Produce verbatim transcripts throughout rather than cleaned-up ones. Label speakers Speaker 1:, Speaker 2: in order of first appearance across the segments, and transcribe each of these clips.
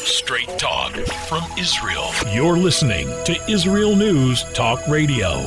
Speaker 1: Straight talk from Israel. You're listening to Israel News Talk Radio.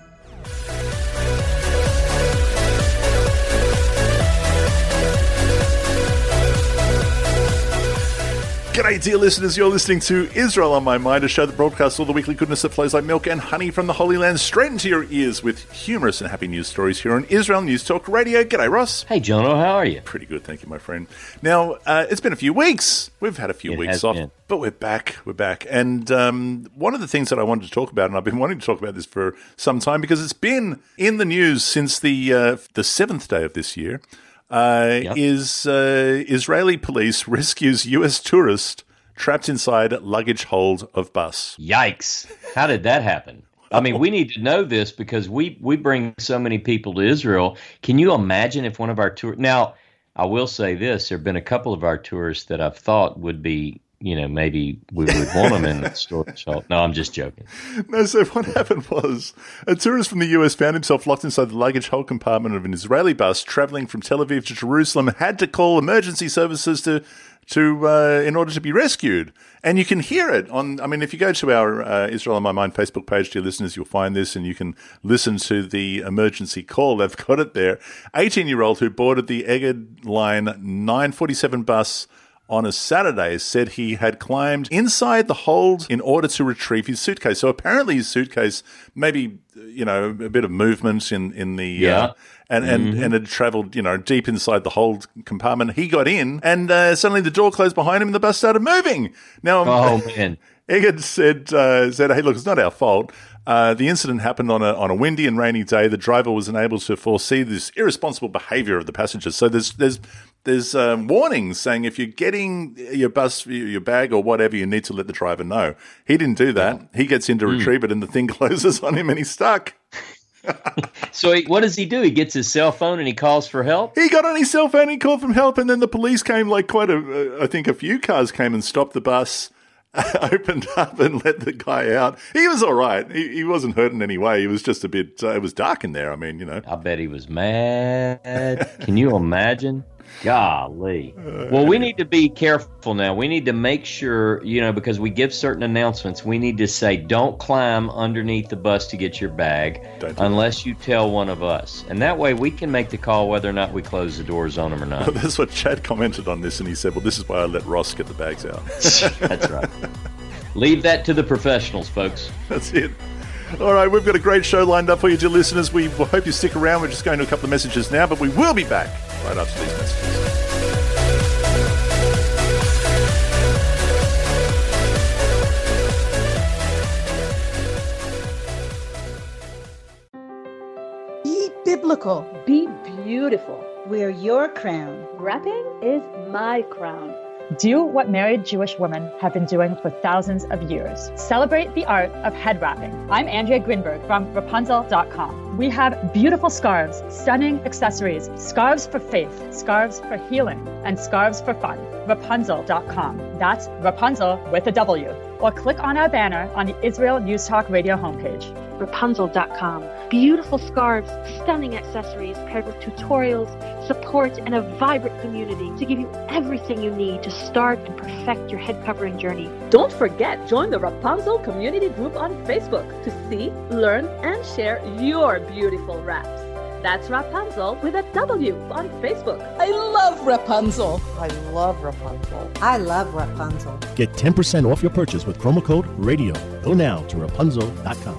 Speaker 2: G'day, dear listeners. You're listening to Israel on My Mind, a show that broadcasts all the weekly goodness that flows like milk and honey from the Holy Land straight into your ears with humorous and happy news stories here on Israel News Talk Radio. G'day, Ross.
Speaker 3: Hey, Jono. How are you?
Speaker 2: Pretty good, thank you, my friend. Now, uh, it's been a few weeks. We've had a few
Speaker 3: It
Speaker 2: weeks
Speaker 3: has
Speaker 2: off,
Speaker 3: been.
Speaker 2: but we're back. We're back. And um, one of the things that I wanted to talk about, and I've been wanting to talk about this for some time because it's been in the news since the uh, the seventh day of this year, uh,
Speaker 3: Yep.
Speaker 2: is uh, Israeli police rescues U S tourist trapped inside luggage hold of bus.
Speaker 3: Yikes. How did that happen? I mean, we need to know this because we, we bring so many people to Israel. Can you imagine if one of our tours... Now, I will say this. There have been a couple of our tourists that I've thought would be, you know, maybe we would want them in the storage hold. No, I'm just joking.
Speaker 2: No, so what happened was a tourist from the U S found himself locked inside the luggage hold compartment of an Israeli bus traveling from Tel Aviv to Jerusalem, had to call emergency services to... to uh, in order to be rescued. And you can hear it on, I mean, if you go to our uh, Israel on My Mind Facebook page, dear listeners, you'll find this and you can listen to the emergency call. They've got it there. eighteen-year-old who boarded the Egged Line nine forty-seven bus on a Saturday said he had climbed inside the hold in order to retrieve his suitcase. So apparently his suitcase, maybe, you know, a bit of movement in, in the...
Speaker 3: Yeah.
Speaker 2: Uh, And and,
Speaker 3: Mm-hmm.
Speaker 2: and had travelled, you know, deep inside the hold compartment. He got in, and uh, suddenly the door closed behind him, and the bus started moving. Now,
Speaker 3: Oh, man.
Speaker 2: Egged said, uh, said, "Hey, look, it's not our fault. Uh, the incident happened on a on a windy and rainy day. The driver was unable to foresee this irresponsible behaviour of the passengers. So there's there's there's um, warnings saying if you're getting your bus, your bag, or whatever, you need to let the driver know. He didn't do that. He gets in to
Speaker 3: Mm.
Speaker 2: retrieve it, and the thing closes on him, and he's stuck."
Speaker 3: So he, what does he do? He gets his cell phone and he calls for help?
Speaker 2: He got on his cell phone, he called from help, and then the police came, like quite a, uh, I think a few cars came and stopped the bus, opened up and let the guy out. He was all right. He, he wasn't hurt in any way. He was just a bit, uh, it was dark in there. I mean, you know.
Speaker 3: I bet he was mad. Can you imagine? Golly. Well, we need to be careful now. We need to make sure, you know, because we give certain announcements, we need to say, don't climb underneath the bus to get your bag
Speaker 2: Don't do
Speaker 3: unless you tell one of us. And that way we can make the call whether or not we close the doors on them or not.
Speaker 2: That's what Chad commented on this, and he said, well, this is why I let Ross get the bags out.
Speaker 3: That's right. Leave that to the professionals, folks.
Speaker 2: That's it. All right, we've got a great show lined up for you, dear listeners. We hope you stick around. We're just going to a couple of messages now, but we will be back right after these messages.
Speaker 4: Be biblical.
Speaker 5: Be beautiful.
Speaker 4: Wear your crown.
Speaker 5: Wrapping is my crown.
Speaker 6: Do what married Jewish women have been doing for thousands of years. Celebrate the art of head wrapping. I'm Andrea Grinberg from Rapunzel dot com. We have beautiful scarves, stunning accessories, scarves for faith, scarves for healing, and scarves for fun. Rapunzel dot com. That's Rapunzel with a W. Or click on our banner on the Israel News Talk Radio homepage.
Speaker 7: Rapunzel dot com. Beautiful scarves, stunning accessories paired with tutorials, support, and a vibrant community to give you everything you need to start and perfect your head covering journey.
Speaker 5: Don't forget, join the Rapunzel community group on Facebook to see, learn, and share your beautiful wraps. That's Rapunzel with a W on Facebook.
Speaker 4: I love Rapunzel.
Speaker 8: I love Rapunzel.
Speaker 4: I love Rapunzel.
Speaker 9: Get ten percent off your purchase with promo code RADIO. Go now to Rapunzel dot com.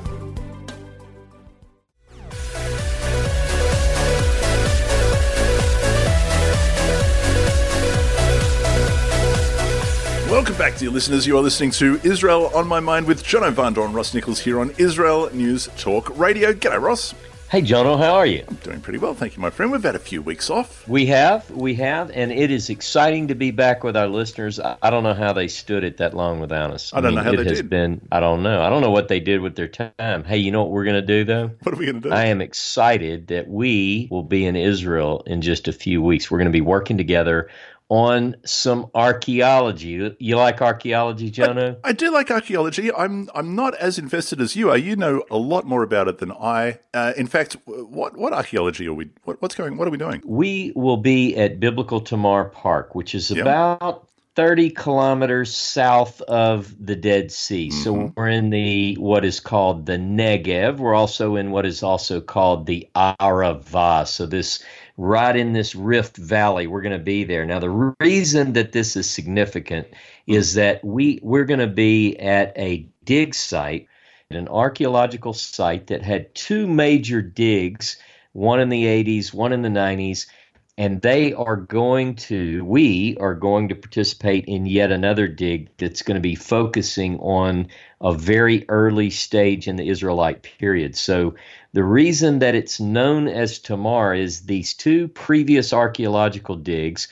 Speaker 2: Welcome back, dear listeners. You are listening to Israel on My Mind with Jono Vandor and Ross Nichols here on Israel News Talk Radio. G'day, Ross.
Speaker 3: Hey, Jono, how are you?
Speaker 2: I'm doing pretty well, thank you, my friend. We've had a few weeks off.
Speaker 3: We have, we have, and it is exciting to be back with our listeners. I, I don't know how they stood it that long without us.
Speaker 2: I don't
Speaker 3: mean,
Speaker 2: know how
Speaker 3: it
Speaker 2: they
Speaker 3: has
Speaker 2: did.
Speaker 3: Been, I don't know. I don't know what they did with their time. Hey, you know what we're going to do, though?
Speaker 2: What are we going to do?
Speaker 3: I am excited that we will be in Israel in just a few weeks. We're going to be working together on some archaeology. You like archaeology, Jono?
Speaker 2: I, I do like archaeology. I'm I'm not as invested as you are. You know a lot more about it than I. Uh, in fact, what what archaeology are we? What, what's going? What are we doing?
Speaker 3: We will be at Biblical Tamar Park, which is
Speaker 2: Yep.
Speaker 3: about thirty kilometers south of the Dead Sea. Mm-hmm. So we're in the what is called the Negev. We're also in what is also called the Arava. So this right in this Rift Valley, we're going to be there. Now, the reason that this is significant is that we we're going to be at a dig site, an archaeological site that had two major digs, one in the eighties, one in the nineties. And they are going to, we are going to participate in yet another dig that's going to be focusing on a very early stage in the Israelite period. So the reason that it's known as Tamar is these two previous archaeological digs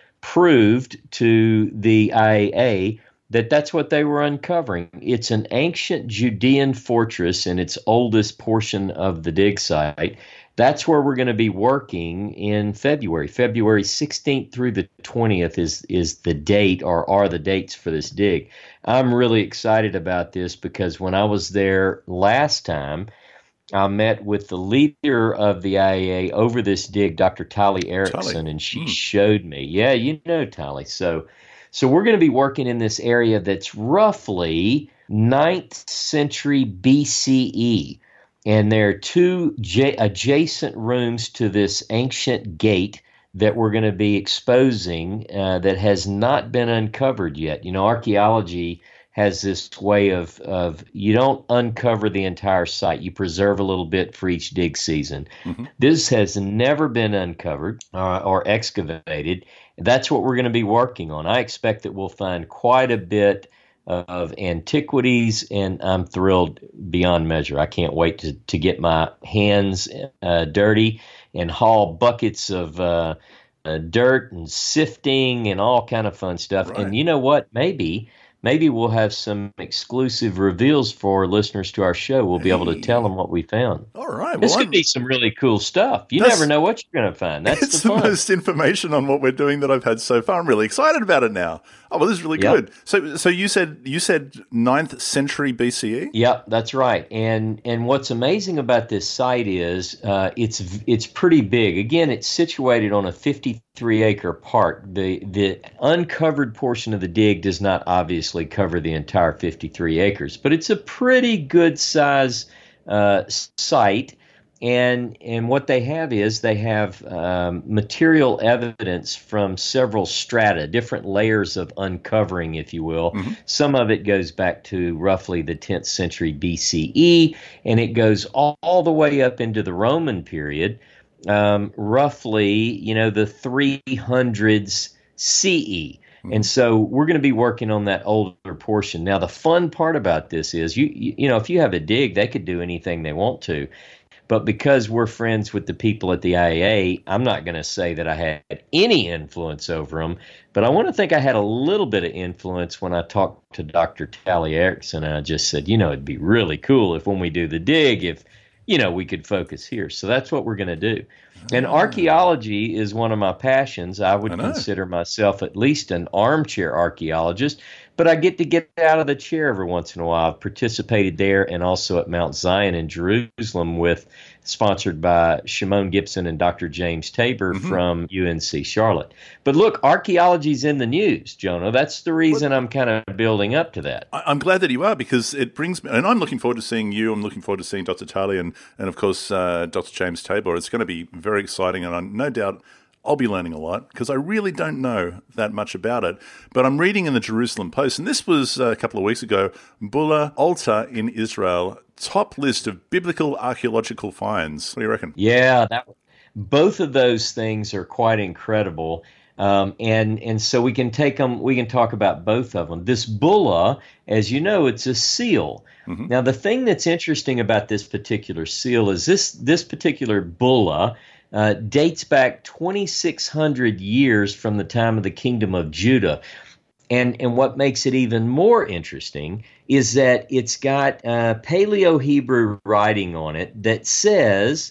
Speaker 3: proved to the I A A that that's what they were uncovering. It's an ancient Judean fortress in its oldest portion of the dig site. That's where we're going to be working in February. February sixteenth through the twentieth is is the date, or are the dates for this dig. I'm really excited about this because when I was there last time, I met with the leader of the I A A over this dig, Doctor Tali Erickson, and she mm. showed me. Yeah, you know Tali. So, so we're going to be working in this area that's roughly ninth century B C E. And there are two j- adjacent rooms to this ancient gate that we're going to be exposing uh, that has not been uncovered yet. You know, archaeology has this way of, of you don't uncover the entire site. You preserve a little bit for each dig season. Mm-hmm. This has never been uncovered uh, or excavated. That's what we're going to be working on. I expect that we'll find quite a bit of antiquities, and I'm thrilled beyond measure. I can't wait to, to get my hands uh, dirty and haul buckets of uh, uh, dirt and sifting and all kind of fun stuff. Right. And you know what? Maybe maybe we'll have some exclusive reveals for listeners to our show. We'll be hey. able to tell them what we found.
Speaker 2: All right. Well,
Speaker 3: this could
Speaker 2: I'm,
Speaker 3: be some really cool stuff. You never know what you're going to find. That's
Speaker 2: it's
Speaker 3: the fun.
Speaker 2: the most information on what we're doing that I've had so far. I'm really excited about it now. Oh, well, this is really yep. good. So, so you said you said ninth century B C E?
Speaker 3: Yep, that's right. And and what's amazing about this site is uh, it's it's pretty big. Again, it's situated on a fifty-three acre park. The the uncovered portion of the dig does not obviously cover the entire fifty-three acres, but it's a pretty good size uh, site. And and what they have is they have um, material evidence from several strata, different layers of uncovering, if you will. Mm-hmm. Some of it goes back to roughly the tenth century B C E, and it goes all, all the way up into the Roman period, um, roughly, you know, the three hundreds C E. Mm-hmm. And so we're going to be working on that older portion. Now, the fun part about this is, you you, you know, if you have a dig, they could do anything they want to. But because we're friends with the people at the I A A, I'm not going to say that I had any influence over them. But I want to think I had a little bit of influence when I talked to Doctor Tali Erickson. And I just said, you know, it'd be really cool if when we do the dig, if, you know, we could focus here. So that's what we're going to do. And archaeology is one of my passions. I would I consider myself at least an armchair archaeologist. But I get to get out of the chair every once in a while. I've participated there and also at Mount Zion in Jerusalem with, sponsored by Shimon Gibson and Doctor James Tabor mm-hmm. from U N C Charlotte. But look, archaeology's in the news, Jonah. That's the reason well, I'm kind of building up to that.
Speaker 2: I'm glad that you are, because it brings me, and I'm looking forward to seeing you. I'm looking forward to seeing Doctor Tali and, and of course, uh, Doctor James Tabor. It's going to be very exciting, and I'm no doubt I'll be learning a lot because I really don't know that much about it. But I'm reading in the Jerusalem Post, and this was a couple of weeks ago, Bula Alta in Israel, top list of biblical archaeological finds. What do you reckon?
Speaker 3: Yeah, that, both of those things are quite incredible. Um, and and so we can take them, we can talk about both of them. This bulla, as you know, it's a seal. Mm-hmm. Now, the thing that's interesting about this particular seal is this this particular bulla uh, dates back twenty-six hundred years from the time of the kingdom of Judah. And and what makes it even more interesting is that it's got uh, Paleo-Hebrew writing on it that says,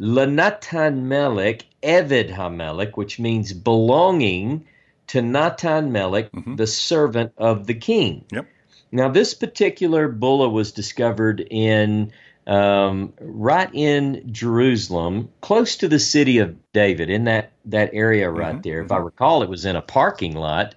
Speaker 3: L'Natan Melech Eved HaMelech, which means belonging to Natan Melech, mm-hmm. the servant of the king.
Speaker 2: Yep.
Speaker 3: Now, this particular bulla was discovered in um, right in Jerusalem, close to the city of David, in that, that area right mm-hmm. there. If I recall, it was in a parking lot.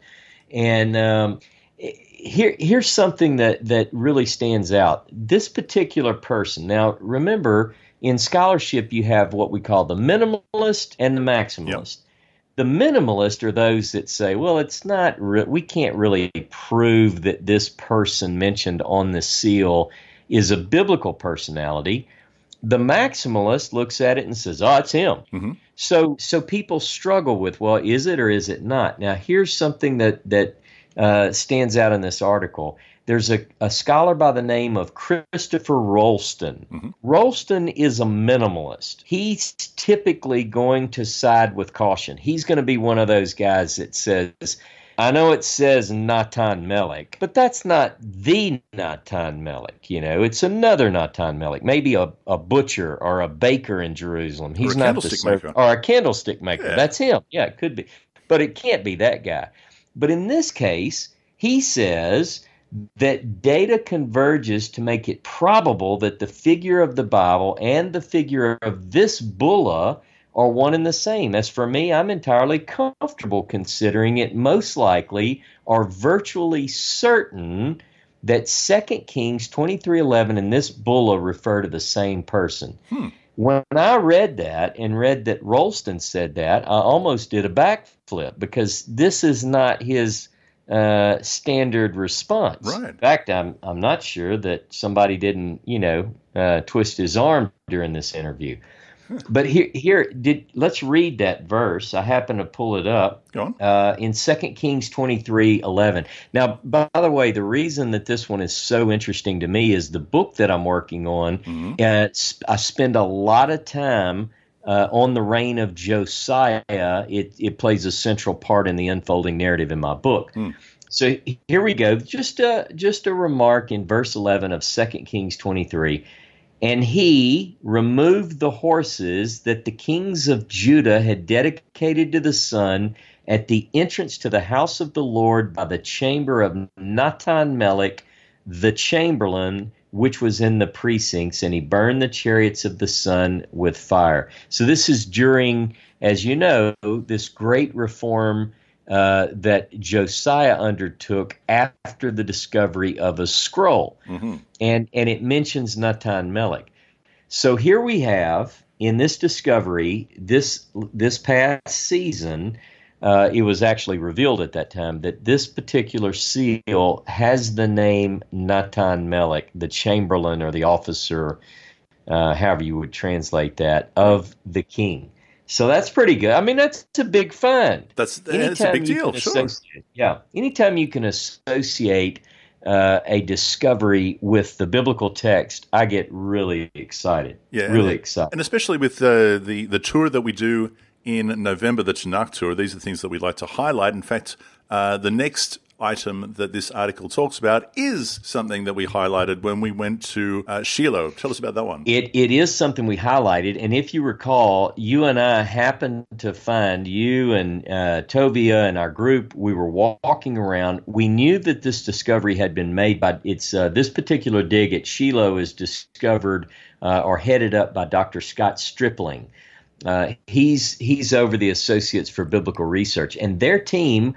Speaker 3: And um, here, here's something that, that really stands out. This particular person, now remember, in scholarship you have what we call the minimalist and the maximalist. Yep. The minimalist are those that say, well, it's not, re- we can't really prove that this person mentioned on the seal is a biblical personality. The maximalist looks at it and says, oh, it's him. Mm-hmm. So so people struggle with, well, is it or is it not? Now, here's something that, that uh, stands out in this article. There's a, a scholar by the name of Christopher Rolston. Mm-hmm. Rolston is a minimalist. He's typically going to side with caution. He's going to be one of those guys that says, I know it says Natan Melech, but that's not the Natan Melech. You know, it's another Natan Melech, maybe a, a butcher or a baker in Jerusalem. He's
Speaker 2: or a
Speaker 3: not
Speaker 2: candlestick
Speaker 3: the serv-
Speaker 2: maker.
Speaker 3: Or a candlestick maker.
Speaker 2: Yeah.
Speaker 3: That's him. Yeah, it could be. But it can't be that guy. But in this case, he says that data converges to make it probable that the figure of the Bible and the figure of this bulla are one and the same. As for me, I'm entirely comfortable considering it most likely or virtually certain that Second Kings twenty-three eleven and this bulla refer to the same person. Hmm. When I read that and read that Rolston said that, I almost did a backflip because this is not his uh, standard response.
Speaker 2: Right.
Speaker 3: In fact, I'm I'm not sure that somebody didn't, you know, uh, twist his arm during this interview. But here, here, did let's read that verse. I happen to pull it up.
Speaker 2: Go on.
Speaker 3: Uh, in Second Kings twenty-three eleven. Now, by the way, the reason that this one is so interesting to me is the book that I'm working on. Mm-hmm. Uh, I spend a lot of time uh, on the reign of Josiah. It, it plays a central part in the unfolding narrative in my book. Mm. So here we go. Just a, just a remark in verse eleven of Second Kings twenty-three. And he removed the horses that the kings of Judah had dedicated to the sun at the entrance to the house of the Lord by the chamber of Natan Melech, the chamberlain, which was in the precincts, and he burned the chariots of the sun with fire. So this is during, as you know, this great reform Uh, that Josiah undertook after the discovery of a scroll. Mm-hmm. And, and it mentions Natan Melech. So here we have, in this discovery, this this past season, uh, it was actually revealed at that time that this particular seal has the name Natan Melech, the chamberlain or the officer, uh, however you would translate that, of the king. So that's pretty good. I mean, that's a big find.
Speaker 2: That's, that's a big deal, sure.
Speaker 3: Yeah. Anytime you can associate uh, a discovery with the biblical text, I get really excited. Yeah, really
Speaker 2: and,
Speaker 3: excited.
Speaker 2: And especially with uh, the, the tour that we do in November, the Tanakh tour, these are things that we like to highlight. In fact, uh, the next item that this article talks about is something that we highlighted when we went to uh, Shiloh. Tell us about that one.
Speaker 3: It It is something we highlighted, and if you recall, you and I happened to find, you and uh, Tovia and our group, we were walking around. We knew that this discovery had been made by, it's uh, this particular dig at Shiloh is discovered uh, or headed up by Doctor Scott Stripling. Uh, he's he's over the Associates for Biblical Research, and their team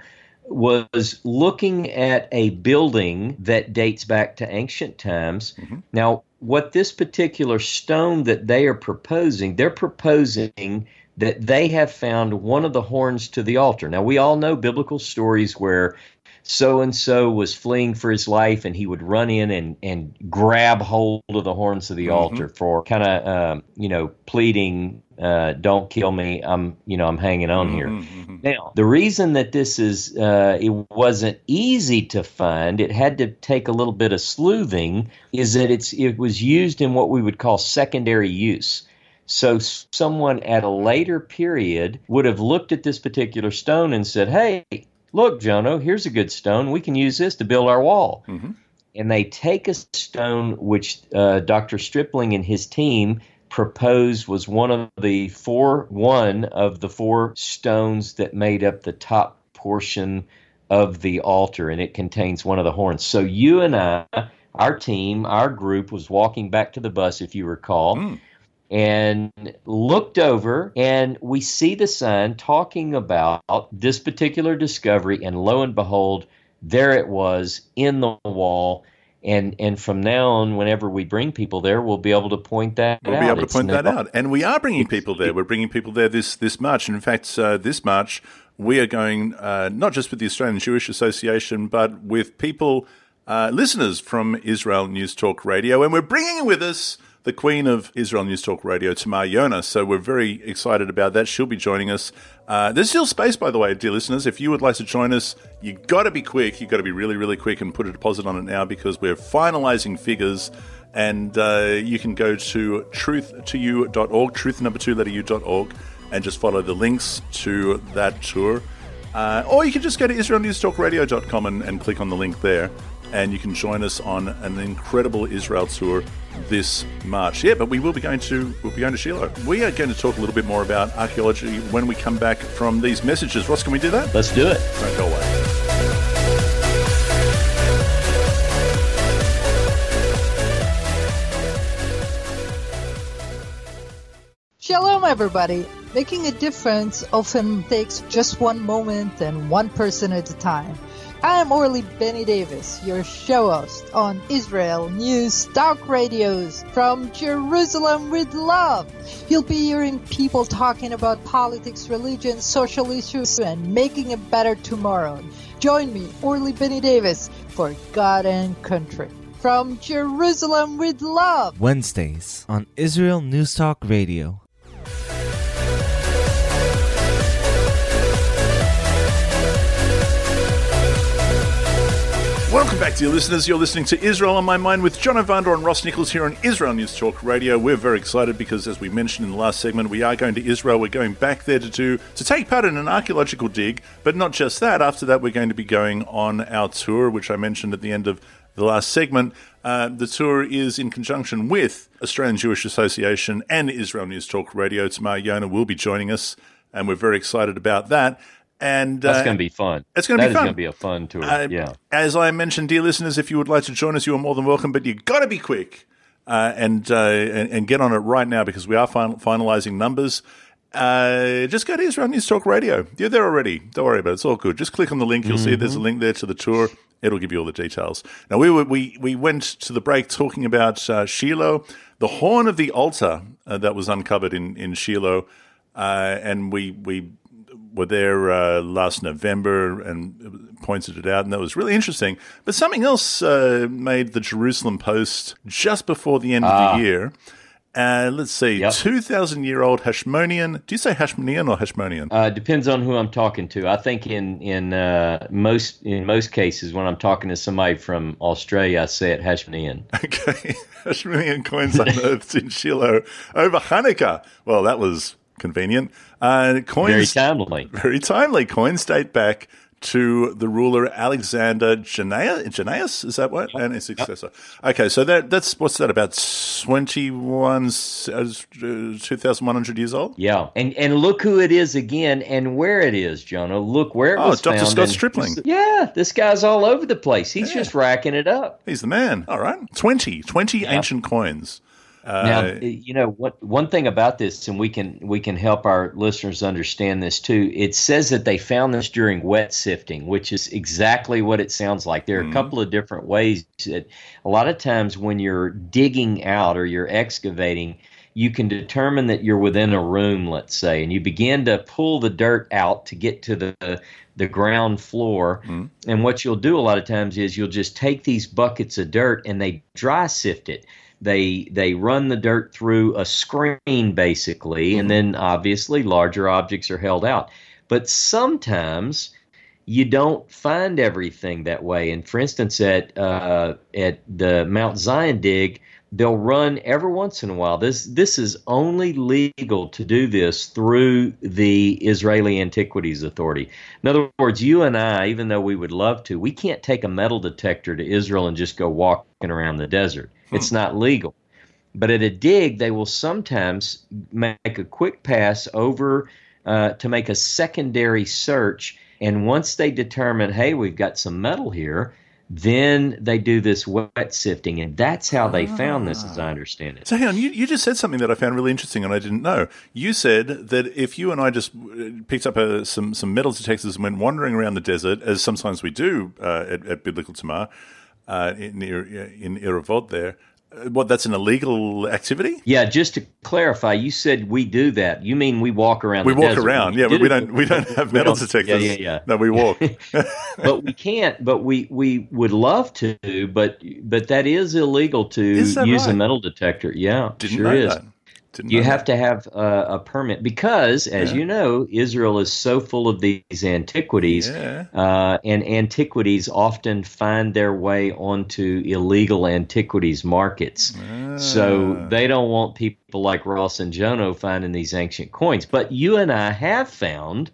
Speaker 3: was looking at a building that dates back to ancient times. Mm-hmm. Now, what this particular stone that they are proposing, they're proposing that they have found one of the horns to the altar. Now, we all know biblical stories where so-and-so was fleeing for his life and he would run in and, and grab hold of the horns of the mm-hmm. altar for kind of, um, you know, pleading, uh, don't kill me, I'm, you know, I'm hanging on mm-hmm, here. Mm-hmm. Now, the reason that this is, uh, it wasn't easy to find, it had to take a little bit of sleuthing, is that it's it was used in what we would call secondary use. So someone at a later period would have looked at this particular stone and said, hey, look, Jono, here's a good stone. We can use this to build our wall. Mm-hmm. And they take a stone which uh, Doctor Stripling and his team proposed was one of the four, one of the four stones that made up the top portion of the altar, and it contains one of the horns. So you and I, our team, our group was walking back to the bus, if you recall. Mm. and looked over, and we see the sign talking about this particular discovery, and lo and behold, there it was in the wall. And and from now on, whenever we bring people there, we'll be able to point that
Speaker 2: we'll
Speaker 3: out.
Speaker 2: We'll be able to
Speaker 3: it's
Speaker 2: point
Speaker 3: never-
Speaker 2: that out. And we are bringing people there. We're bringing people there this, this March. And in fact, uh, this March, we are going uh, not just with the Australian Jewish Association, but with people, uh, listeners from Israel News Talk Radio. And we're bringing with us the Queen of Israel News Talk Radio, Tamar Yona. So we're very excited about that. She'll be joining us. Uh, there's still space, by the way, dear listeners. If you would like to join us, you got to be quick. You've got to be really, really quick and put a deposit on it now, because we're finalizing figures. And uh, you can go to truth to you dot org, truth number two letter u dot org, and just follow the links to that tour. Uh, or you can just go to israel news talk radio dot com and, and click on the link there. And you can join us on an incredible Israel tour this March. Yeah, but we will be going to we'll be going to Shiloh. We are going to talk a little bit more about archaeology when we come back from these messages. Ross, can we do that?
Speaker 3: Let's do it.
Speaker 2: Don't go away.
Speaker 8: Shalom, everybody. Making a difference often takes just one moment and one person at a time. I am Orly Benny Davis, your show host on Israel News Talk Radios from Jerusalem with Love. You'll be hearing people talking about politics, religion, social issues, and making a better tomorrow. Join me, Orly Benny Davis, for God and Country. From Jerusalem with Love.
Speaker 10: Wednesdays on Israel News Talk Radio.
Speaker 2: Welcome back, dear listeners. You're listening to Israel on My Mind with John Evander and Ross Nichols here on Israel News Talk Radio. We're very excited because, as we mentioned in the last segment, we are going to Israel. We're going back there to do to take part in an archaeological dig, but not just that. After that, we're going to be going on our tour, which I mentioned at the end of the last segment. Uh, the tour is in conjunction with Australian Jewish Association and Israel News Talk Radio. Tamar Yona will be joining us, and we're very excited about that. And
Speaker 3: that's
Speaker 2: uh,
Speaker 3: going to be fun.
Speaker 2: It's going to be fun.
Speaker 3: That is going to be a fun tour.
Speaker 2: Uh,
Speaker 3: yeah.
Speaker 2: As I mentioned, dear listeners, if you would like to join us, you are more than welcome. But you got to be quick uh, and, uh, and and get on it right now, because we are fin- finalizing numbers. Uh, just go to Israel News Talk Radio. You're there already. Don't worry about it. It's all good. Just click on the link. You'll mm-hmm. see there's a link there to the tour. It'll give you all the details. Now, we were, we we went to the break talking about uh, Shiloh, the horn of the altar uh, that was uncovered in in Shiloh, uh, and we we. were there uh, last November and pointed it out, and that was really interesting. But something else uh, made the Jerusalem Post just before the end ah. of the year. Uh, let's see, yep. two thousand year old Hashmonean. Do you say Hashmonean or Hashmonean?
Speaker 3: Uh, depends on who I'm talking to. I think in in uh, most in most cases, when I'm talking to somebody from Australia, I say it Hashmonean.
Speaker 2: Okay, Hashmonean coins unearthed in Shiloh over Hanukkah. Well, that was convenient. Uh, coins,
Speaker 3: very timely.
Speaker 2: Very timely. Coins date back to the ruler Alexander Jannaeus. Is that what? Yep. And his successor. Yep. Okay, so that that's what's that, about twenty-one, two thousand one hundred years old?
Speaker 3: Yeah, and and look who it is again, and where it is, Jonah. Look where it
Speaker 2: oh,
Speaker 3: was
Speaker 2: Doctor
Speaker 3: found.
Speaker 2: Scott Stripling.
Speaker 3: Yeah, this guy's all over the place. He's yeah. just racking it up.
Speaker 2: He's the man. All right, twenty, twenty yeah. ancient coins.
Speaker 3: Uh, now, you know what? One thing about this, and we can we can help our listeners understand this too. It says that they found this during wet sifting, which is exactly what it sounds like. There are mm. a couple of different ways that a lot of times when you're digging out or you're excavating, you can determine that you're within a room, let's say, and you begin to pull the dirt out to get to the the ground floor. Mm. And what you'll do a lot of times is you'll just take these buckets of dirt and they dry sift it. They they run the dirt through a screen, basically, mm-hmm. and then obviously larger objects are held out. But sometimes you don't find everything that way. And for instance, at uh, at the Mount Zion dig, they'll run every once in a while. This this is only legal to do this through the Israeli Antiquities Authority. In other words, you and I, even though we would love to, we can't take a metal detector to Israel and just go walking around the desert. It's not legal. But at a dig, they will sometimes make a quick pass over uh, to make a secondary search. And once they determine, hey, we've got some metal here, Then they do this wet sifting, and that's how they found this, as I understand it.
Speaker 2: So hang on, you, you just said something that I found really interesting and I didn't know. You said that if you and I just picked up a, some, some metal detectors and went wandering around the desert, as sometimes we do uh, at, at Biblical Tamar, uh, in, in Iravot there, what, that's an illegal activity?
Speaker 3: Yeah, just to clarify, you said we do that. You mean we walk around
Speaker 2: we
Speaker 3: the
Speaker 2: walk
Speaker 3: desert.
Speaker 2: around, yeah, but we don't we don't have metal detectors.
Speaker 3: Yeah, yeah, yeah.
Speaker 2: No, we walk.
Speaker 3: But we can't, but we, we would love to, but but that is illegal to
Speaker 2: is that
Speaker 3: use
Speaker 2: right?
Speaker 3: a metal detector. Yeah,
Speaker 2: Didn't
Speaker 3: sure
Speaker 2: know
Speaker 3: is.
Speaker 2: that. Didn't
Speaker 3: You
Speaker 2: know
Speaker 3: have
Speaker 2: that.
Speaker 3: to have a, a permit because, as
Speaker 2: Yeah.
Speaker 3: you know, Israel is so full of these antiquities,
Speaker 2: Yeah.
Speaker 3: uh, and antiquities often find their way onto illegal antiquities markets.
Speaker 2: Ah.
Speaker 3: So they don't want people like Ross and Jono finding these ancient coins. But you and I have found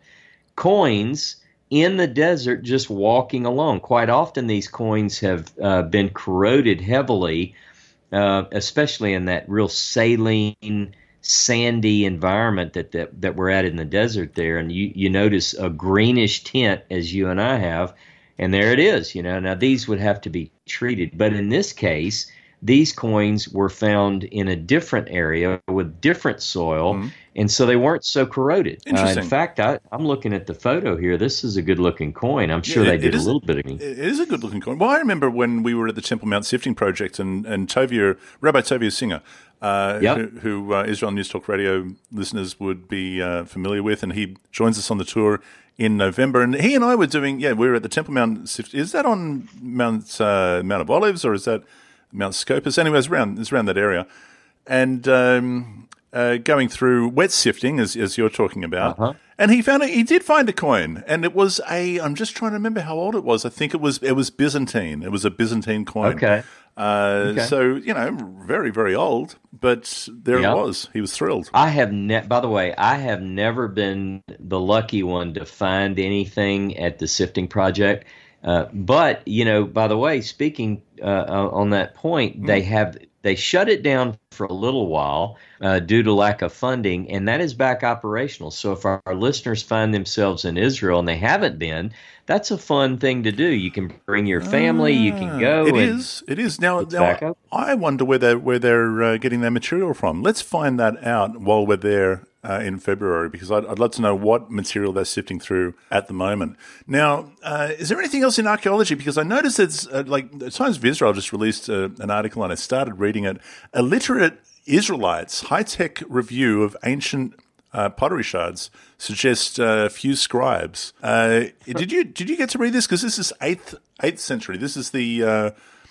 Speaker 3: coins in the desert just walking along. Quite often these coins have uh, been corroded heavily, uh, especially in that real saline, sandy environment that, that that we're at in the desert there. And you, you notice a greenish tint, as you and I have, and there it is. You know, now these would have to be treated. But in this case, these coins were found in a different area with different soil,
Speaker 2: Mm-hmm.
Speaker 3: and so they weren't so corroded. Uh,
Speaker 2: Interesting.
Speaker 3: in fact, I, I'm looking at the photo here. This is a good-looking coin. I'm sure
Speaker 2: Yeah,
Speaker 3: they
Speaker 2: it-
Speaker 3: did
Speaker 2: it
Speaker 3: a
Speaker 2: is-
Speaker 3: little bit of
Speaker 2: It is a good-looking coin. Well, I remember when we were at the Temple Mount Sifting Project, and and Tovia, Rabbi Tovia Singer, uh,
Speaker 3: Yep.
Speaker 2: who, who uh, Israel News Talk Radio listeners would be uh, familiar with, and he joins us on the tour in November. And he and I were doing, yeah, we were at the Temple Mount Sifting. Is that on Mount uh, Mount of Olives, or is that Mount Scopus? Anyway, it's around, it's around that area. And um, uh, going through wet sifting, as, as you're talking about.
Speaker 3: Uh-huh.
Speaker 2: And he found it. He did find a coin, and it was a. I'm just trying to remember how old it was. I think it was. It was Byzantine. It was a Byzantine coin.
Speaker 3: Okay.
Speaker 2: Uh,
Speaker 3: Okay.
Speaker 2: So you know, very very old, but there
Speaker 3: Yeah.
Speaker 2: it was. He was thrilled.
Speaker 3: I have ne- by the way, I have never been the lucky one to find anything at the sifting project. Uh, but you know, by the way, speaking uh, on that point,
Speaker 2: Mm.
Speaker 3: they have they shut it down for a little while uh, due to lack of funding, and that is back operational. So if our, our listeners find themselves in Israel and they haven't been, that's a fun thing to do. You can bring your family, you can go.
Speaker 2: It
Speaker 3: and
Speaker 2: is. It is. Now,
Speaker 3: it's
Speaker 2: now
Speaker 3: back up.
Speaker 2: I wonder where they're, where they're uh, getting their material from. Let's find that out while we're there uh, in February, because I'd, I'd love to know what material they're sifting through at the moment. Now, uh, is there anything else in archaeology? Because I noticed it's uh, like the Times of Israel just released uh, an article, and I started reading it. Illiterate Israelites, high-tech review of ancient Uh, pottery shards suggest uh, few scribes. Uh, did you did you get to read this? Because this is eighth eighth century. This is the uh,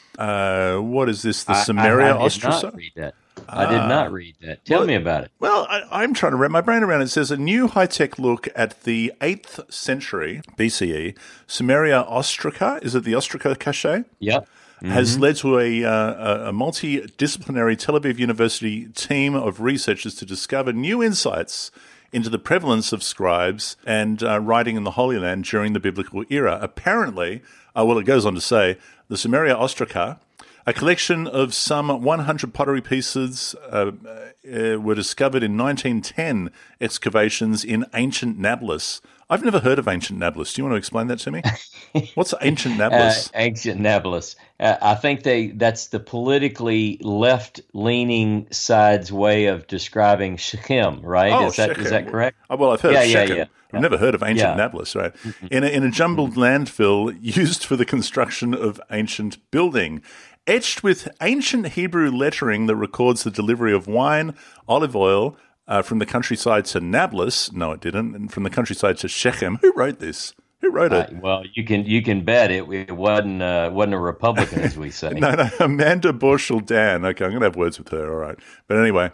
Speaker 2: uh, what is this? The
Speaker 3: I-
Speaker 2: Samaria
Speaker 3: I, I did
Speaker 2: Ostrasa?
Speaker 3: not read that. I did not read that. Tell
Speaker 2: well-
Speaker 3: me about it.
Speaker 2: Well, I, I'm trying to wrap my brain around it. It says a new high-tech look at the eighth century B C E Samaria Ostraca. Is it the Ostraca cache?
Speaker 3: Yep.
Speaker 2: Has led to a, uh, a multidisciplinary Tel Aviv University team of researchers to discover new insights into the prevalence of scribes and uh, writing in the Holy Land during the biblical era. Apparently, uh, well, it goes on to say, the Samaria Ostraca, a collection of some one hundred pottery pieces, uh, uh, were discovered in nineteen ten excavations in ancient Nablus. I've never heard of ancient Nablus. Do you want to explain that to me? What's ancient Nablus?
Speaker 3: Uh, ancient Nablus. Uh, I think they that's the politically left-leaning side's way of describing Shechem, right?
Speaker 2: Oh,
Speaker 3: is that
Speaker 2: Shechem.
Speaker 3: is that correct?
Speaker 2: Oh, well, I've heard
Speaker 3: Yeah,
Speaker 2: of
Speaker 3: yeah,
Speaker 2: Shechem.
Speaker 3: yeah.
Speaker 2: I've never heard of ancient
Speaker 3: Yeah.
Speaker 2: Nablus, right? In a, in a jumbled landfill used for the construction of ancient building. Etched with ancient Hebrew lettering that records the delivery of wine, olive oil, uh, from the countryside to Nablus. No, it didn't. And from the countryside to Shechem. Who wrote this? Who wrote
Speaker 3: Uh,
Speaker 2: it?
Speaker 3: well, you can you can bet it, it wasn't uh, wasn't a Republican, as we say.
Speaker 2: No, no, Amanda Borschel Dan. Okay, I'm going to have words with her, all right. But anyway,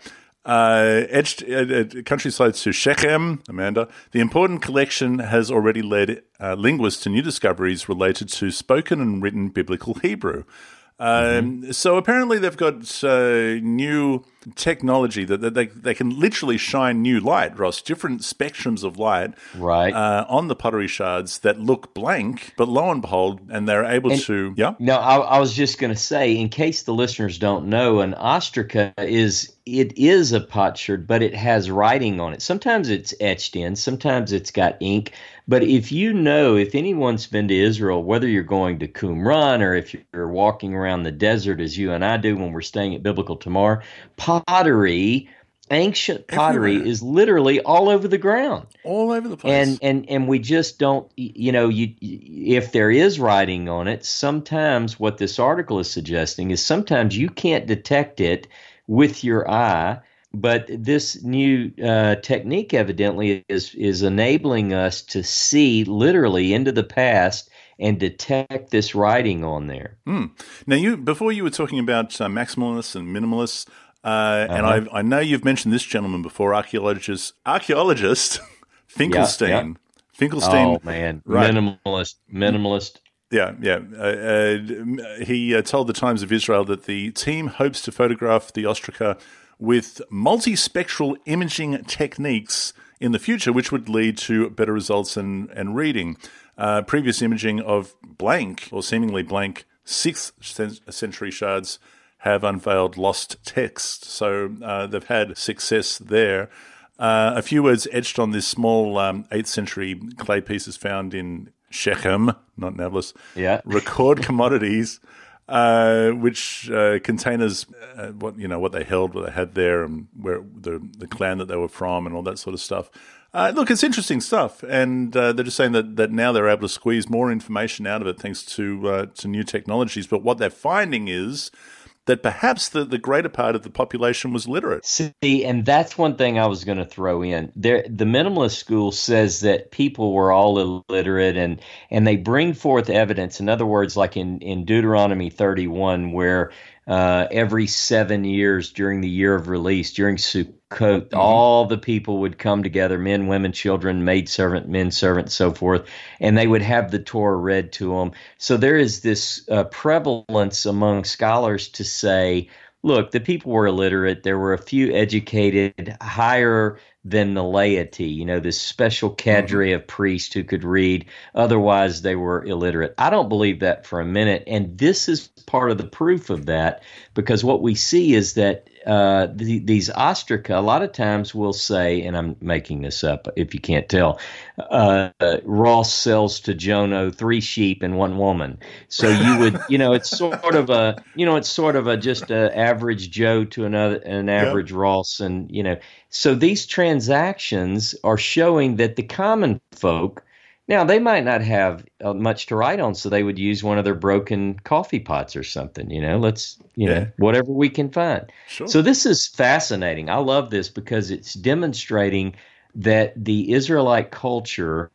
Speaker 2: uh, etched uh, uh, countryside to Shechem, Amanda. The important collection has already led uh, linguists to new discoveries related to spoken and written biblical Hebrew. Um, mm-hmm. So apparently they've got uh, new technology that, that they they can literally shine new light, Ross, different spectrums of light,
Speaker 3: right,
Speaker 2: uh, on the pottery shards that look blank, but lo and behold, and they're able
Speaker 3: and,
Speaker 2: to, yeah.
Speaker 3: No, I, I was just going to say, in case the listeners don't know, an ostraca is it is a potsherd, but it has writing on it. Sometimes it's etched in, sometimes it's got ink. But if you know, if anyone's been to Israel, whether you're going to Qumran or if you're walking around the desert as you and I do when we're staying at Biblical Tamar, pottery, ancient pottery Everywhere. is literally all over the ground.
Speaker 2: All over the place.
Speaker 3: And and and we just don't, you know, you if there is writing on it, sometimes what this article is suggesting is sometimes you can't detect it with your eye. But this new uh, technique evidently is is enabling us to see literally into the past and detect this writing on there.
Speaker 2: Mm. Now, you before you were talking about uh, maximalists and minimalists, uh, uh-huh. and I, I know you've mentioned this gentleman before, archaeologist archaeologist Finkelstein.
Speaker 3: Yeah, yeah.
Speaker 2: Finkelstein.
Speaker 3: Oh man, right. minimalist, minimalist.
Speaker 2: Yeah, yeah. Uh, uh, he uh, told the Times of Israel that the team hopes to photograph the ostraka with multispectral imaging techniques in the future, which would lead to better results and, and reading. Uh, previous imaging of blank, or seemingly blank, sixth century shards have unveiled lost text. So uh, they've had success there. Uh, a few words etched on this small um, eighth century clay pieces found in Shechem, not Nablus,
Speaker 3: yeah.
Speaker 2: record commodities. Uh, which uh, containers, uh, what you know, what they held, what they had there, and where the the clan that they were from, and all that sort of stuff. Uh, look, it's interesting stuff, and uh, they're just saying that, that now they're able to squeeze more information out of it thanks to uh, to new technologies. But what they're finding is that perhaps the, the greater part of the population was literate.
Speaker 3: See, and that's one thing I was going to throw in. There, the minimalist school says that people were all illiterate, and and they bring forth evidence. In other words, like in, in Deuteronomy thirty-one, where uh, every seven years during the year of release, during Sukkot, mm-hmm. all the people would come together, men, women, children, maidservant, men servant, so forth, and they would have the Torah read to them. So there is this uh, prevalence among scholars to say, look, the people were illiterate. There were a few educated, higher than the laity, you know, this special cadre mm-hmm. of priests who could read. Otherwise, they were illiterate. I don't believe that for a minute. And this is part of the proof of that, because what we see is that uh, the, these ostraka, a lot of times will say, and I'm making this up if you can't tell, uh, Ross sells to Jono three sheep and one woman. So you would, you know, it's sort of a, you know, it's sort of a just a average Joe to another, an average yep. Ross, and you know, so these transactions are showing that the common folk, now they might not have uh, much to write on, so they would use one of their broken coffee pots or something, you know, let's, you yeah. know, whatever we can find.
Speaker 2: Sure.
Speaker 3: So this is fascinating. I love this because it's demonstrating that the Israelite culture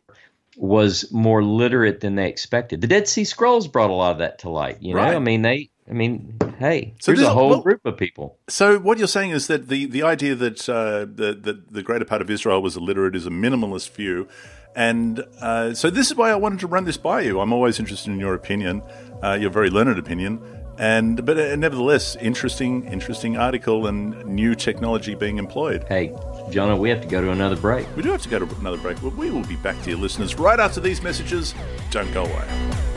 Speaker 3: was more literate than they expected. The Dead Sea Scrolls brought a lot of that to light, you know, right. I mean, they, I mean, hey, so there's a whole well, group of people.
Speaker 2: So what you're saying is that the, the idea that uh, the, the the greater part of Israel was illiterate is a minimalist view. And uh, so this is why I wanted to run this by you. I'm always interested in your opinion, uh, your very learned opinion. And but uh, nevertheless, interesting, interesting article and new technology being employed.
Speaker 3: Hey, Jonah, we have to go to another break.
Speaker 2: We do have to go to another break. Well, we will be back to your listeners right after these messages. Don't go away.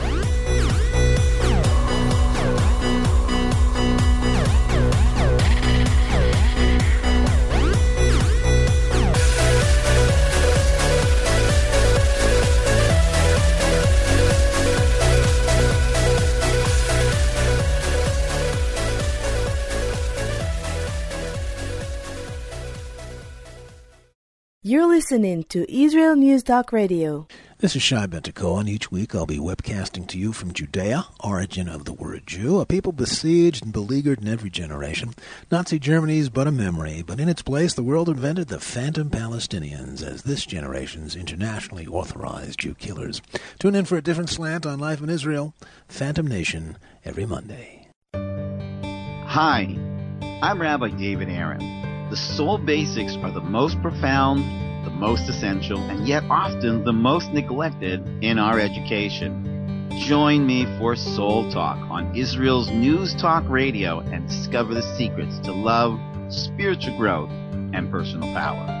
Speaker 11: You're listening to Israel News Talk Radio.
Speaker 12: This is Shai Ben-Tekoa, and each week I'll be webcasting to you from Judea, origin of the word Jew, a people besieged and beleaguered in every generation. Nazi Germany is but a memory, but in its place the world invented the phantom Palestinians as this generation's internationally authorized Jew killers. Tune in for a different slant on life in Israel, Phantom Nation, every Monday.
Speaker 13: Hi, I'm Rabbi David Aaron. The soul basics are the most profound, the most essential, and yet often the most neglected in our education. Join me for Soul Talk on Israel's News Talk Radio and discover the secrets to love, spiritual growth, and personal power.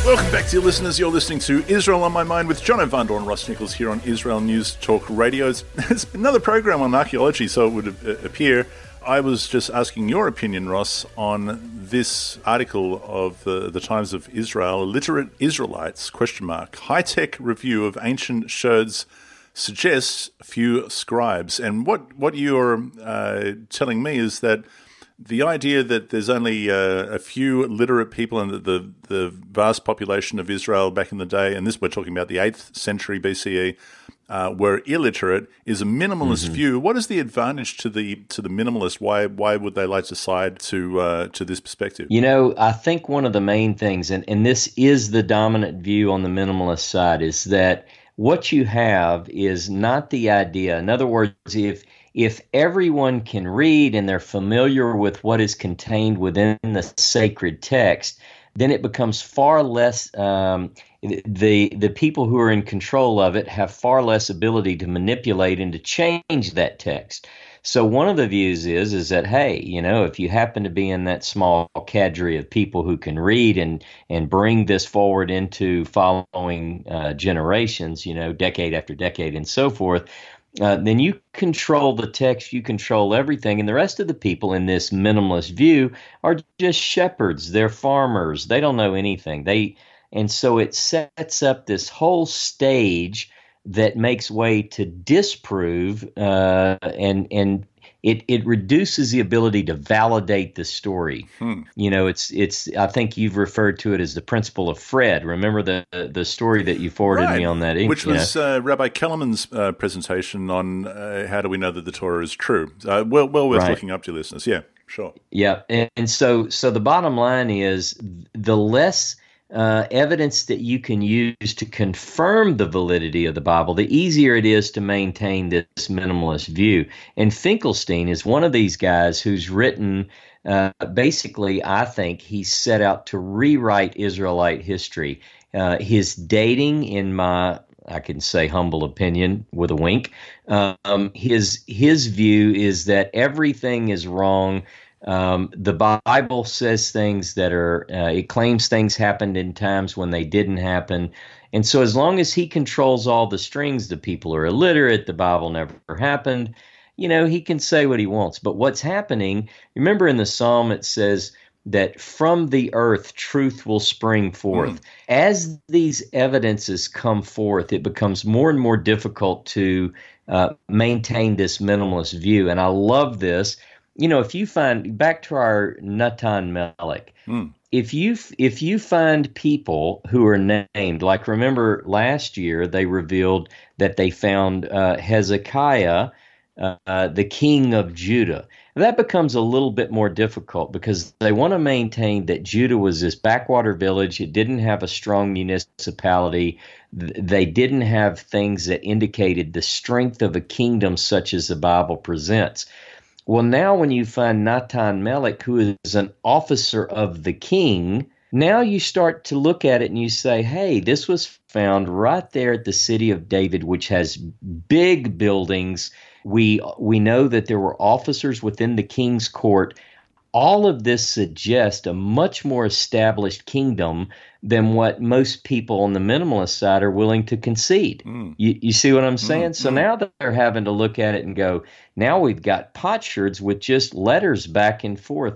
Speaker 2: Welcome back to your listeners. You're listening to Israel on My Mind with John O'Vandor and Ross Nichols here on Israel News Talk Radio. It's, it's another program on archaeology, so it would uh, appear. I was just asking your opinion, Ross, on this article of the, the Times of Israel, Illiterate Israelites, question mark, high-tech review of ancient sherds suggests few scribes. And what, what you're uh, telling me is that the idea that there's only uh, a few literate people in the, the, the vast population of Israel back in the day, and this we're talking about the eighth century B C E, uh, were illiterate, is a minimalist mm-hmm. view. What is the advantage to the to the minimalist? Why why would they like to side to uh, to this perspective?
Speaker 3: You know, I think one of the main things, and, and this is the dominant view on the minimalist side, is that what you have is not the idea. In other words, if If everyone can read and they're familiar with what is contained within the sacred text, then it becomes far less, um, the the people who are in control of it have far less ability to manipulate and to change that text. So one of the views is, is that, hey, you know, if you happen to be in that small cadre of people who can read and, and bring this forward into following uh, generations, you know, decade after decade and so forth, Uh, then you control the text, you control everything, and the rest of the people in this minimalist view are just shepherds. They're farmers. They don't know anything. They, and so it sets up this whole stage that makes way to disprove, uh, and and it it reduces the ability to validate the story. Hmm. You know, it's it's. I think you've referred to it as the principle of Fred. Remember the the story that you forwarded
Speaker 2: right.
Speaker 3: me on that,
Speaker 2: which
Speaker 3: you
Speaker 2: was uh, Rabbi Kellerman's uh, presentation on uh, how do we know that the Torah is true. Uh, well, well worth
Speaker 3: right.
Speaker 2: looking up to listeners. Yeah, sure.
Speaker 3: Yeah, and, and so so the bottom line is the less Uh, evidence that you can use to confirm the validity of the Bible, the easier it is to maintain this minimalist view. And Finkelstein is one of these guys who's written, uh, basically, I think he's set out to rewrite Israelite history. Uh, his dating, in my, I can say humble opinion with a wink, um, his his view is that everything is wrong. Um, the Bible says things that are, uh, it claims things happened in times when they didn't happen. And so as long as he controls all the strings, the people are illiterate, the Bible never happened, you know, he can say what he wants. But what's happening, remember in the Psalm it says that from the earth truth will spring forth. Mm. As these evidences come forth, it becomes more and more difficult to uh, maintain this minimalist view. And I love this. You know, if you find, back to our Natan Melech, mm. if you if you find people who are named, like remember last year they revealed that they found uh, Hezekiah, uh, the king of Judah. That becomes a little bit more difficult because they want to maintain that Judah was this backwater village. It didn't have a strong municipality. They didn't have things that indicated the strength of a kingdom such as the Bible presents. Well, now when you find Natan Melech, who is an officer of the king, now you start to look at it and you say, hey, this was found right there at the city of David, which has big buildings. We we know that there were officers within the king's court. All of this suggests a much more established kingdom than what most people on the minimalist side are willing to concede. Mm. You, you see what I'm saying? Mm. So mm. now they're having to look at it and go, now we've got potsherds with just letters back and forth.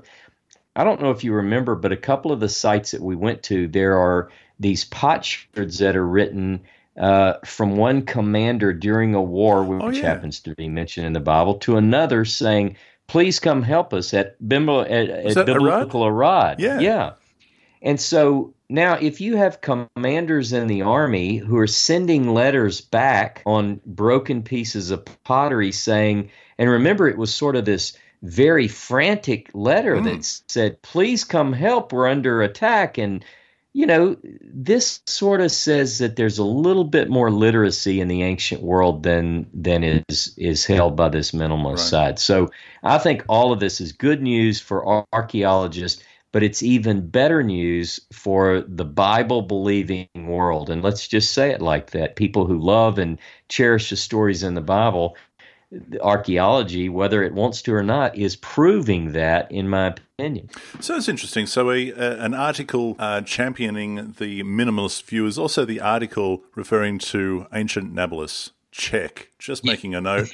Speaker 3: I don't know if you remember, but a couple of the sites that we went to, there are these potsherds that are written uh, from one commander during a war, which oh, yeah. happens to be mentioned in the Bible, to another saying, please come help us at, Bimbo, at, at Biblical Arad.
Speaker 2: Yeah.
Speaker 3: yeah. And so now if you have commanders in the army who are sending letters back on broken pieces of pottery saying, and remember it was sort of this very frantic letter mm. that said, please come help, we're under attack. And, you know, this sort of says that there's a little bit more literacy in the ancient world than than is is held by this minimalist right. side. So I think all of this is good news for archaeologists, but it's even better news for the Bible-believing world. And let's just say it like that. People who love and cherish the stories in the Bible, the archaeology, whether it wants to or not, is proving that, in my opinion.
Speaker 2: So it's interesting. So a, uh, an article uh, championing the minimalist view is also the article referring to ancient Nablus. Check. Just making a note.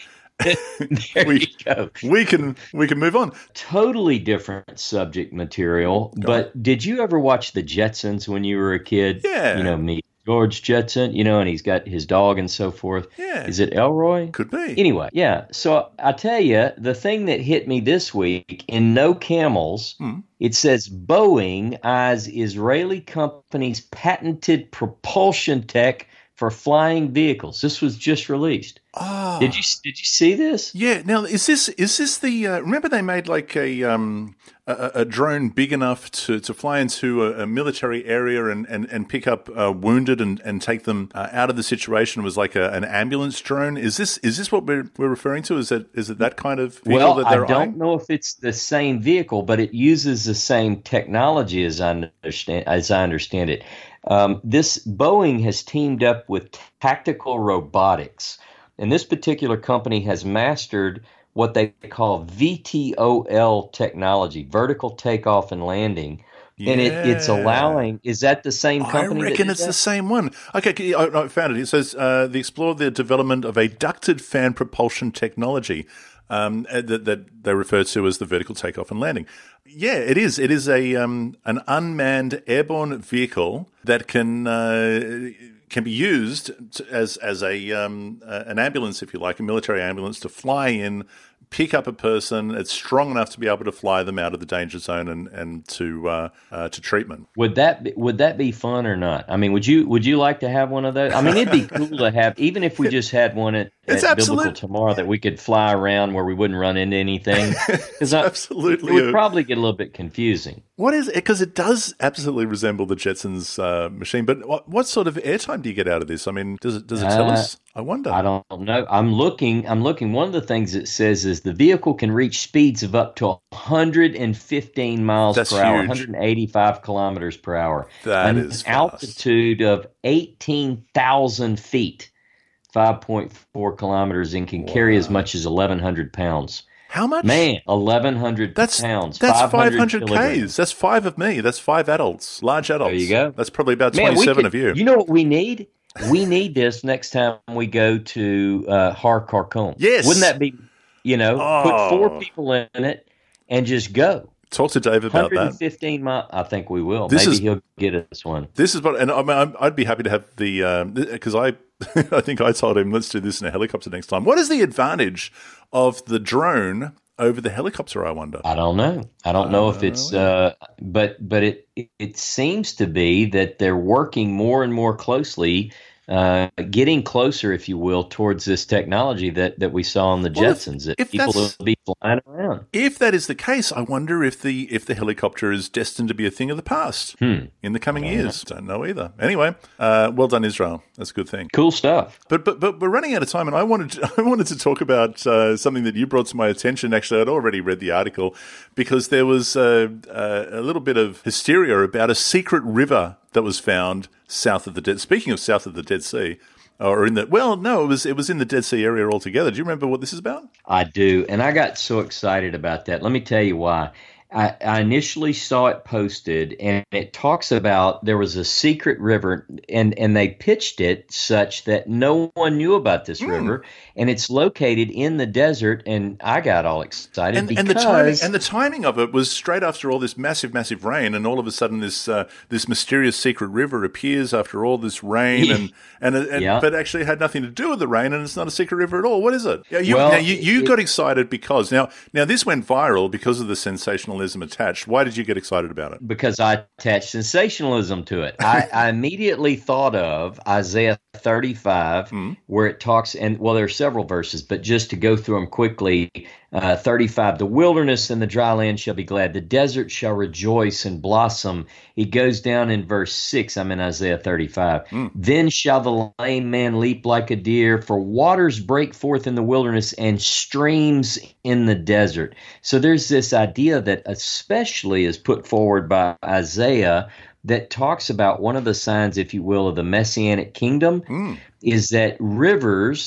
Speaker 3: there
Speaker 2: we,
Speaker 3: you go.
Speaker 2: We can we can move on.
Speaker 3: Totally different subject material.
Speaker 2: Go
Speaker 3: but
Speaker 2: on.
Speaker 3: Did you ever watch the Jetsons when you were a kid?
Speaker 2: Yeah.
Speaker 3: You know, me, George Jetson, you know, and he's got his dog and so forth.
Speaker 2: Yeah.
Speaker 3: Is it Elroy?
Speaker 2: Could be.
Speaker 3: Anyway, yeah. So I tell you, the thing that hit me this week in No Camels,
Speaker 2: Hmm.
Speaker 3: it says Boeing eyes Israeli company's patented propulsion tech for flying vehicles. This was just released.
Speaker 2: Oh.
Speaker 3: Did you did you see this?
Speaker 2: Yeah. Now, is this is this the? Uh, remember, they made like a um a, a drone big enough to, to fly into a, a military area and, and, and pick up uh, wounded and, and take them uh, out of the situation. It was like a, an ambulance drone. Is this is this what we're we're referring to? Is that is it that kind of vehicle
Speaker 3: Well,
Speaker 2: that
Speaker 3: I
Speaker 2: they're
Speaker 3: don't
Speaker 2: eyeing?
Speaker 3: know if it's the same vehicle, but it uses the same technology as I understand as I understand it. Um, this Boeing has teamed up with Tactical Robotics, and this particular company has mastered what they call V T O L technology, vertical takeoff and landing.
Speaker 2: Yeah.
Speaker 3: And it, it's allowing, is that the same company?
Speaker 2: I
Speaker 3: that
Speaker 2: reckon
Speaker 3: did
Speaker 2: it's
Speaker 3: that?
Speaker 2: the same one. Okay, I, I found it. It says uh, they explored the development of a ducted fan propulsion technology um, that, that they refer to as the vertical takeoff and landing. Yeah, it is. It is a um, an unmanned airborne vehicle that can uh, can be used to, as as a um, uh, an ambulance, if you like, a military ambulance to fly in, pick up a person. It's strong enough to be able to fly them out of the danger zone and and to uh, uh, to treatment.
Speaker 3: Would that be, would that be fun or not? I mean, would you would you like to have one of those? I mean, it'd be cool to have, even if we just had one at,
Speaker 2: It's
Speaker 3: at
Speaker 2: absolute-
Speaker 3: Biblical Tomorrow that we could fly around where we wouldn't run into anything. Because
Speaker 2: absolutely,
Speaker 3: it would
Speaker 2: a-
Speaker 3: probably get a little bit confusing.
Speaker 2: What is it? Because it does absolutely resemble the Jetsons uh, machine. But what, what sort of airtime do you get out of this? I mean, does it does it tell
Speaker 3: Uh,
Speaker 2: us? I wonder.
Speaker 3: I don't know. I'm looking. I'm looking. One of the things it says is the vehicle can reach speeds of up to one hundred fifteen miles
Speaker 2: That's
Speaker 3: per hour,
Speaker 2: huge.
Speaker 3: one hundred eighty-five kilometers per hour.
Speaker 2: That
Speaker 3: an
Speaker 2: is fast.
Speaker 3: altitude of eighteen thousand feet, five point four kilometers, and can carry as much as eleven hundred pounds.
Speaker 2: How much?
Speaker 3: Man, eleven hundred
Speaker 2: That's
Speaker 3: pounds.
Speaker 2: That's
Speaker 3: five
Speaker 2: five hundred
Speaker 3: kilograms.
Speaker 2: Ks. That's five of me. That's five adults, large adults.
Speaker 3: There you go.
Speaker 2: That's probably about
Speaker 3: Man, we
Speaker 2: twenty-seven
Speaker 3: could-
Speaker 2: of you.
Speaker 3: You know what we need? We need this next time we go to uh, Har Khartoum.
Speaker 2: Yes.
Speaker 3: Wouldn't that be, you know,
Speaker 2: Oh.
Speaker 3: put four people in it and just go.
Speaker 2: Talk to Dave about that.
Speaker 3: one hundred fifteen miles. I think we will.
Speaker 2: This
Speaker 3: Maybe
Speaker 2: is-
Speaker 3: he'll get us one.
Speaker 2: This is what, and I mean, I'm- I'd be happy to have the because I, I think I told him let's do this in a helicopter next time. What is the advantage of the drone over the helicopter? I wonder.
Speaker 3: I don't know. I don't know if it's, uh, but but it it seems to be that they're working more and more closely, uh, getting closer, if you will, towards this technology that, that we saw on the
Speaker 2: Well, if-
Speaker 3: Jetsons. That
Speaker 2: if
Speaker 3: people
Speaker 2: that's-
Speaker 3: will be flying around.
Speaker 2: If that is the case, I wonder if the if the helicopter is destined to be a thing of the past
Speaker 3: Hmm.
Speaker 2: in the coming years. Don't know either. Anyway, uh, well done, Israel. That's a good thing.
Speaker 3: Cool stuff.
Speaker 2: But but but we're running out of time, and I wanted to, I wanted to talk about uh, something that you brought to my attention. Actually, I'd already read the article because there was uh, uh, a little bit of hysteria about a secret river that was found south of the Dead. Speaking of south of the Dead Sea, or in the well, no, it was it was in the Dead Sea area altogether. Do you remember what this is about?
Speaker 3: I do, and I got so excited about that. Let me tell you why. I, I initially saw it posted, and it talks about there was a secret river, and, and they pitched it such that no one knew about this
Speaker 2: Mm.
Speaker 3: river, and it's located in the desert, and I got all excited
Speaker 2: And,
Speaker 3: because
Speaker 2: and the timing and the timing of it was straight after all this massive, massive rain, and all of a sudden this uh, this mysterious secret river appears after all this rain, and and, and
Speaker 3: Yeah.
Speaker 2: but actually had nothing to do with the rain, and it's not a secret river at all. What is it? Yeah, you,
Speaker 3: Well,
Speaker 2: now you, you
Speaker 3: it-
Speaker 2: got excited because now now this went viral because of the sensationalism attached. Why did you get excited about it?
Speaker 3: because I attached sensationalism to it. I, I immediately thought of Isaiah thirty-five,
Speaker 2: Hmm.
Speaker 3: where it talks, and well, there are several verses, but just to go through them quickly, uh, thirty-five, the wilderness and the dry land shall be glad. The desert shall rejoice and blossom. He goes down in verse six. I'm in Isaiah thirty-five. Then shall the lame man leap like a deer, for waters break forth in the wilderness and streams in the desert. So there's this idea that especially is put forward by Isaiah that talks about one of the signs, if you will, of the Messianic kingdom is that rivers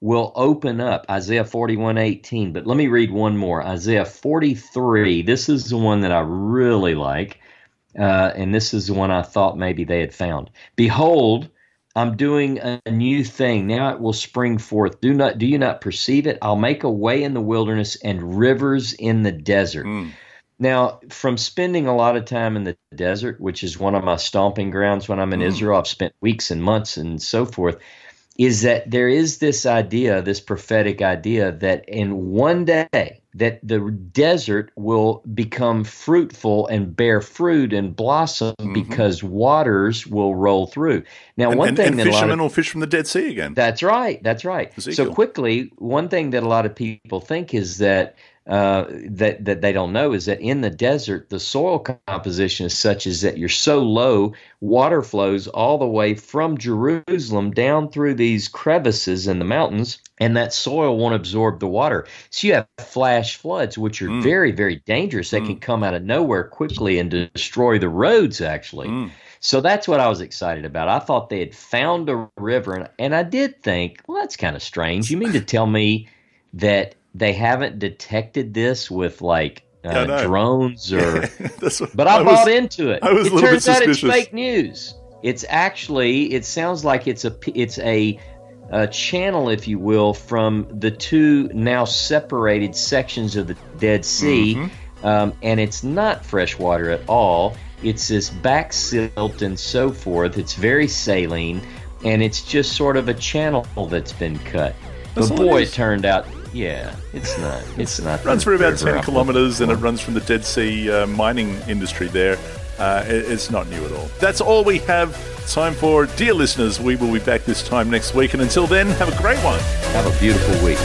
Speaker 3: will open up, Isaiah forty-one eighteen. But let me read one more, Isaiah forty-three. This is the one that I really like, uh, and this is the one I thought maybe they had found. Behold, I'm doing a new thing. Now it will spring forth. Do not, do you not perceive it? I'll make a way in the wilderness and rivers in the desert. Mm. Now, from spending a lot of time in the desert, which is one of my stomping grounds when I'm in mm. Israel, I've spent weeks and months and so forth, is that there is this idea, this prophetic idea that in one day that the desert will become fruitful and bear fruit and blossom mm-hmm. because waters will roll through. Now,
Speaker 2: and,
Speaker 3: one
Speaker 2: and,
Speaker 3: thing
Speaker 2: and
Speaker 3: that
Speaker 2: fishermen
Speaker 3: a lot of,
Speaker 2: will fish from the Dead Sea again.
Speaker 3: That's right. That's right.
Speaker 2: Ezekiel.
Speaker 3: So quickly, one thing that a lot of people think is that Uh, that that they don't know is that in the desert, the soil composition is such as that you're so low, water flows all the way from Jerusalem down through these crevices in the mountains, and that soil won't absorb the water. So you have flash floods, which are mm. very, very dangerous. They mm. can come out of nowhere quickly and destroy the roads, actually. Mm. So that's what I was excited about. I thought they had found a river, and, and I did think, well, that's kind of strange. You mean to tell me that they haven't detected this with like uh, yeah, no. drones or what, but I, I bought was, into it.
Speaker 2: I was
Speaker 3: it
Speaker 2: a little
Speaker 3: turns
Speaker 2: bit
Speaker 3: out it's
Speaker 2: suspicious.
Speaker 3: fake news. It's actually, it sounds like it's a it's a, a channel, if you will, from the two now separated sections of the Dead Sea, mm-hmm. um, and it's not fresh water at all. It's this back silt and so forth. It's very saline, and it's just sort of a channel that's been cut. That's but boy, it, it turned out. Yeah, it's not. It's not.
Speaker 2: It runs for about ten kilometers, and it runs from the Dead Sea uh, mining industry there. Uh, it, it's not new at all. That's all we have time for, dear listeners. We will be back this time next week, and until then, have a great one.
Speaker 3: Have a beautiful week.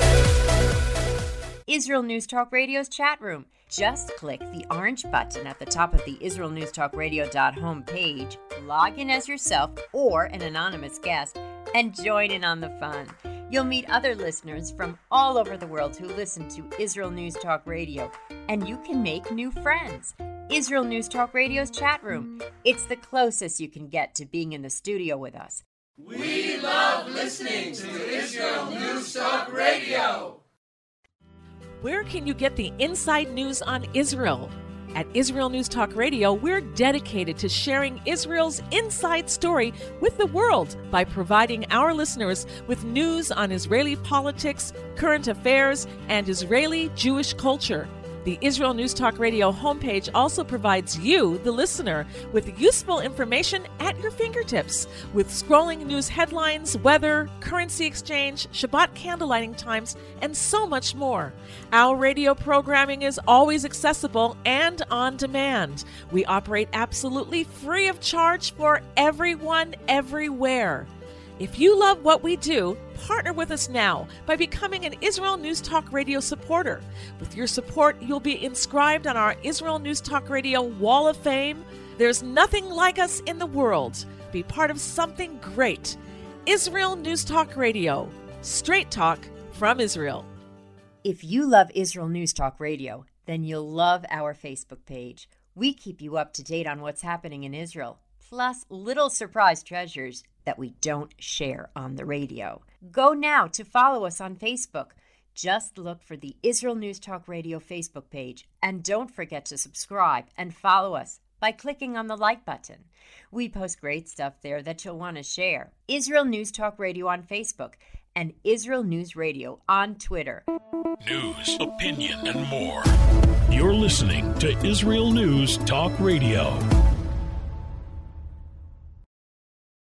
Speaker 14: Israel News Talk Radio's chat room. Just click the orange button at the top of the Israel News Talk Radio dot home page, log in as yourself or an anonymous guest, and join in on the fun. You'll meet other listeners from all over the world who listen to Israel News Talk Radio, and you can make new friends. Israel News Talk Radio's chat room. It's the closest you can get to being in the studio with us.
Speaker 15: We love listening to Israel News Talk Radio.
Speaker 16: Where can you get the inside news on Israel? At Israel News Talk Radio, we're dedicated to sharing Israel's inside story with the world by providing our listeners with news on Israeli politics, current affairs, and Israeli Jewish culture. The Israel News Talk Radio homepage also provides you, the listener, with useful information at your fingertips, with scrolling news headlines, weather, currency exchange, Shabbat candlelighting times, and so much more. Our radio programming is always accessible and on demand. We operate absolutely free of charge for everyone, everywhere. If you love what we do, partner with us now by becoming an Israel News Talk Radio supporter. With your support, you'll be inscribed on our Israel News Talk Radio Wall of Fame. There's nothing like us in the world. Be part of something great. Israel News Talk Radio. Straight talk from Israel.
Speaker 14: If you love Israel News Talk Radio, then you'll love our Facebook page. We keep you up to date on what's happening in Israel, plus little surprise treasures that we don't share on the radio. Go now to follow us on Facebook. Just look for the Israel News Talk Radio Facebook page, and don't forget to subscribe and follow us by clicking on the like button. We post great stuff there that you'll want to share. Israel News Talk Radio on Facebook and Israel News Radio on Twitter.
Speaker 1: News, opinion, and more. You're listening to Israel News Talk Radio.